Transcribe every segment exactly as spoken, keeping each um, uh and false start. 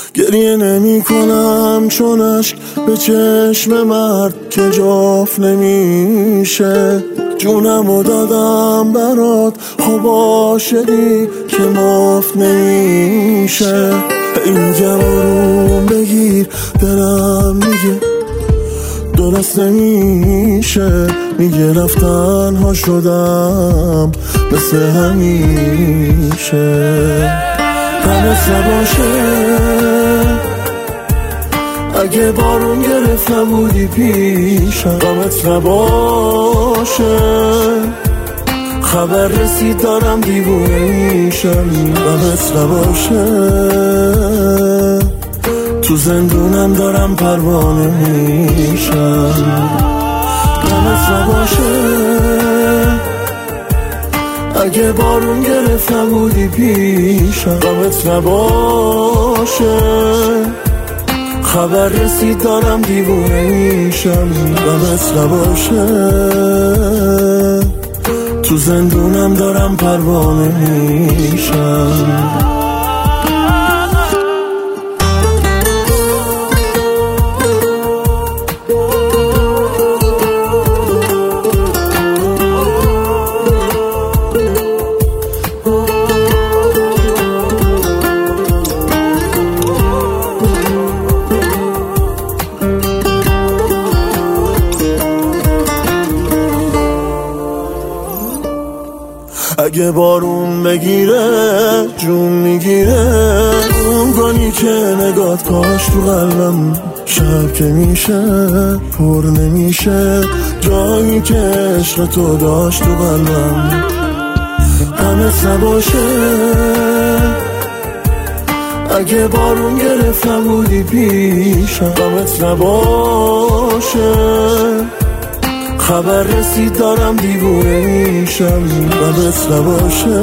گریه نمی کنم چون اشک به چشم مرد که جاف نمیشه. جونمو دادم برات خوب عاشقی که معاف نمیشه. این جوارون بگیر دلم میگه درست نمیشه. میگه رفتن ها شدم مثل همیشه. غمت نباشه اگه بارون گرفت نبودی پیشم. غمت نباشه خبر رسید دارم دیوونه میشم. غمت نباشه تو زندونم دارم پروانه میشم. غمت نباشه اگه بارون گرفت نبودی پیشم. غمت نباشه خبر رسید دارم دیوونه میشم. غمت نباشه تو زندونم دارم پروانه میشم. اگه بارون بگیره جون میگیره. اون گانی که نگات کاش تو قلبم شب که میشه پر نمیشه. جایی که عشق تو داشت تو قلبم. غمت نباشه اگه بارون گرفت نبودی پیشم. غمت نباشه خبر رسید دارم دیوونه میشم. غمت نباشه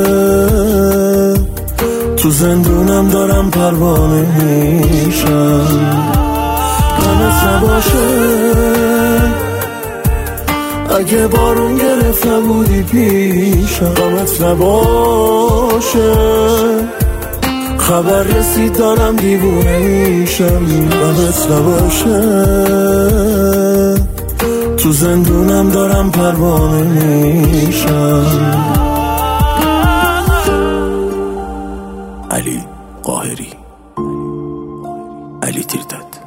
تو زندونم دارم پروانه میشم. غمت نباشه اگه بارون گرفت نبودی پیشم. غمت نباشه خبر رسید دارم دیوونه میشم. غمت نباشه تو زندونم دارم پروانه میشم. علی قاهری، علی تیرداد.